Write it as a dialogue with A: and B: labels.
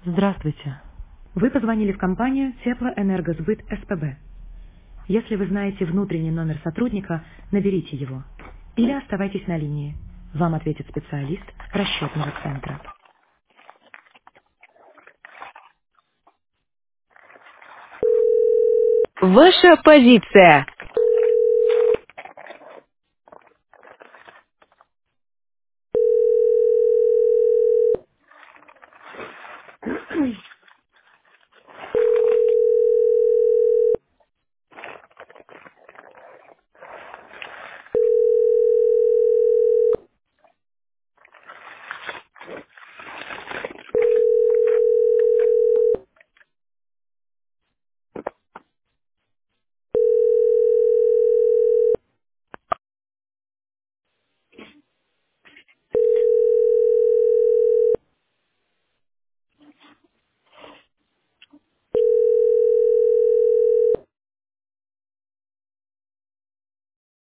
A: Здравствуйте. Вы позвонили в компанию Теплоэнергосбыт СПБ. Если вы знаете внутренний номер сотрудника, наберите его. Или оставайтесь на линии. Вам ответит специалист расчетного центра.
B: Ваша позиция.